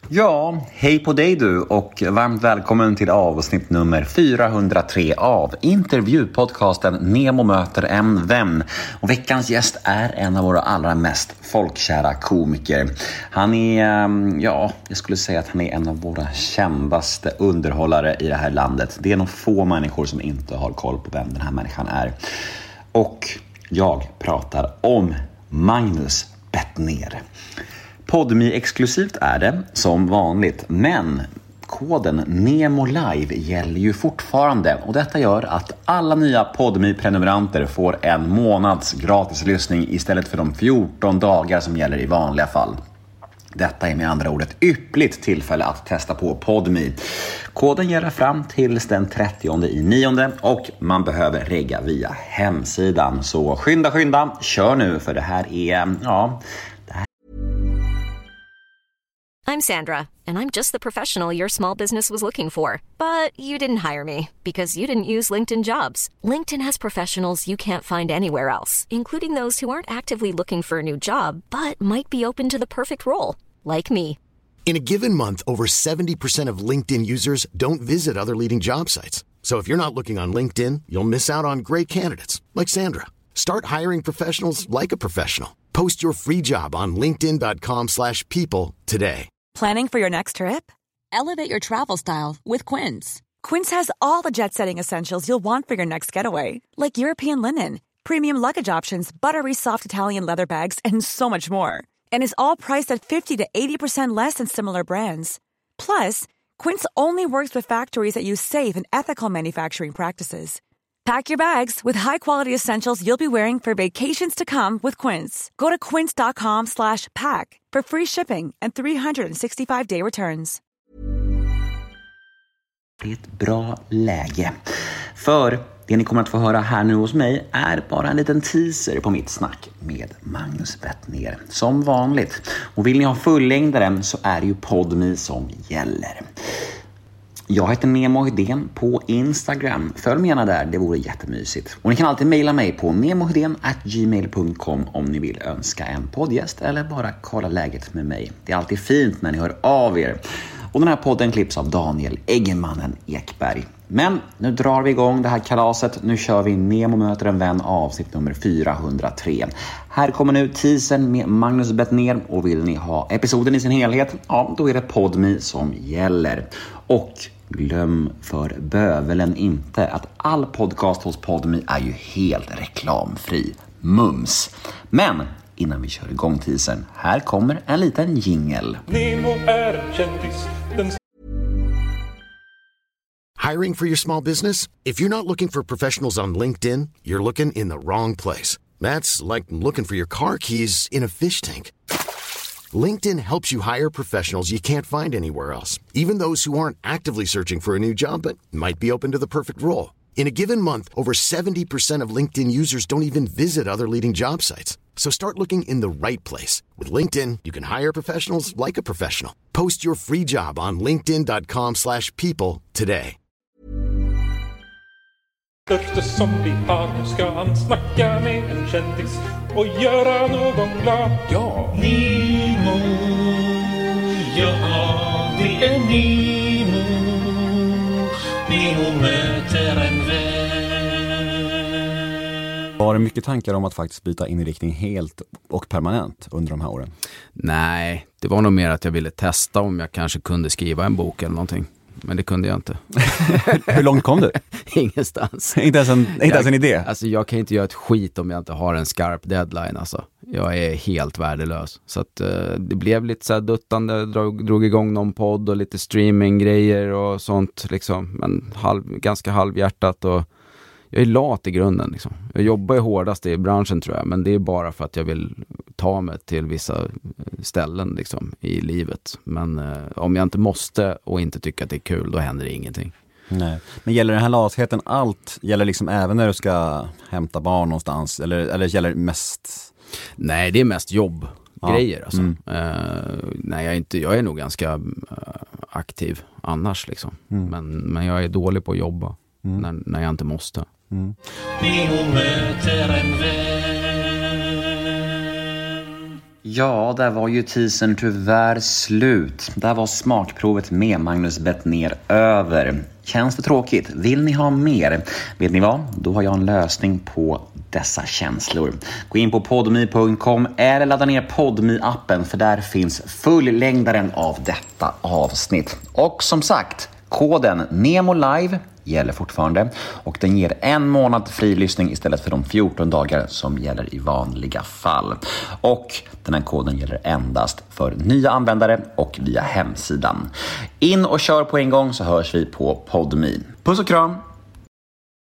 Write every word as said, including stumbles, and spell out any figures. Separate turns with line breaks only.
Ja, hej på dig du och varmt välkommen till avsnitt nummer fyrahundratre av intervjupodcasten Nemo möter en vän. Och veckans gäst är en av våra allra mest folkkära komiker. Han är, ja, jag skulle säga att han är en av våra kändaste underhållare i det här landet. Det är nog få människor som inte har koll på vem den här människan är. Och jag pratar om Magnus Bettner. Podmi exklusivt är det som vanligt, men koden Nemo Live gäller ju fortfarande och detta gör att alla nya Podmi-prenumeranter får en månads gratis lyssning istället för de fjorton dagar som gäller i vanliga fall. Detta är med andra ord ett yppligt tillfälle att testa på Podmi. Koden gäller fram till den trettionde i nionde och man behöver regga via hemsidan. Så skynda, skynda, kör nu för det här är, ja...
I'm Sandra, and I'm just the professional your small business was looking for. But you didn't hire me because you didn't use LinkedIn Jobs. LinkedIn has professionals you can't find anywhere else, including those who aren't actively looking for a new job, but might be open to the perfect role, like me.
In a given month, over seventy percent of LinkedIn users don't visit other leading job sites. So if you're not looking on LinkedIn, you'll miss out on great candidates, like Sandra. Start hiring professionals like a professional. Post your free job on linkedin.com slash people today.
Planning for your next trip? Elevate your travel style with Quince. Quince has all the jet-setting essentials you'll want for your next getaway, like European linen, premium luggage options, buttery soft Italian leather bags, and so much more. And is all priced at fifty to eighty percent less than similar brands. Plus, Quince only works with factories that use safe and ethical manufacturing practices. Pack your bags with high-quality essentials you'll be wearing for vacations to come with Quince. Go to quince.com slash pack for free shipping and three sixty-five day returns.
Det är ett bra läge. För det ni kommer att få höra här nu hos mig är bara en liten teaser på mitt snack med Magnus Bettner. Som vanligt. Och vill ni ha fullängdaren så är det ju Podmi som gäller. Jag heter Nemo Hedén på Instagram. Följ mig gärna där, det vore jättemysigt. Och ni kan alltid mejla mig på nemohedén at gmail punkt com om ni vill önska en poddgäst eller bara kolla läget med mig. Det är alltid fint när ni hör av er. Och den här podden klipps av Daniel Eggemannen Ekberg. Men nu drar vi igång det här kalaset. Nu kör vi Nemo möter en vän avsnitt nummer fyrahundratre. Här kommer nu teasern med Magnus Bettner. Och vill ni ha episoden i sin helhet, ja då är det Podmi som gäller. Och glöm för bövelen inte att all podcast hos Podmi är ju helt reklamfri. Mums. Men innan vi kör igång teasern, här kommer en liten jingle.
Nemo är en kändis. Den...
Hiring for your small business? If you're not looking for professionals on LinkedIn, you're looking in the wrong place. That's like looking for your car keys in a fish tank. LinkedIn helps you hire professionals you can't find anywhere else, even those who aren't actively searching for a new job but might be open to the perfect role. In a given month, over seventy percent of LinkedIn users don't even visit other leading job sites. So start looking in the right place. With LinkedIn, you can hire professionals like a professional. Post your free job on linkedin.com slash people today.
Största som vi har, nu ska han snacka med en kändis och göra någon glad. Ja, Nemo, ja det är Nemo. Nemo möter en vän.
Var det mycket tankar om att faktiskt byta inriktning helt och permanent under de här åren?
Nej, det var nog mer att jag ville testa om jag kanske kunde skriva en bok eller någonting. Men det kunde jag inte.
Hur långt kom du?
Ingenstans.
Inte ens en, inte
jag,
ens en idé?
Alltså jag kan inte göra ett skit om jag inte har en skarp deadline. Alltså. Jag är helt värdelös. Så att, uh, det blev lite så här duttande. Drog, drog igång någon podd och lite streaminggrejer och sånt. Liksom. Men halv, ganska halvhjärtat. Och jag är lat i grunden. Liksom. Jag jobbar ju hårdast i branschen tror jag. Men det är bara för att jag vill ta mig till vissa ställen liksom, i livet. Men uh, om jag inte måste och inte tycker att det är kul, då händer det ingenting.
Nej. Men gäller den här latheten allt? Gäller liksom även när du ska hämta barn någonstans? Eller, eller gäller det mest?
Nej, det är mest jobbgrejer. Ja. Alltså.
Mm.
Uh, nej, jag är, inte, jag är nog ganska uh, aktiv annars. Liksom. Mm. Men, men jag är dålig på att jobba mm. när, när jag inte måste. Mm.
Ja, där var ju teasern tyvärr slut. Där var smakprovet med Magnus Bettner över. Känns det tråkigt? Vill ni ha mer? Vet ni vad? Då har jag en lösning på dessa känslor. Gå in på podme punkt com eller ladda ner Podme-appen, för där finns fullängdaren av detta avsnitt. Och som sagt, koden NEMOLIVE gäller fortfarande och den ger en månad fri lyssning istället för de fjorton dagar som gäller i vanliga fall. Och den här koden gäller endast för nya användare och via hemsidan. In och kör på en gång, så hörs vi på Podme. Puss och kram!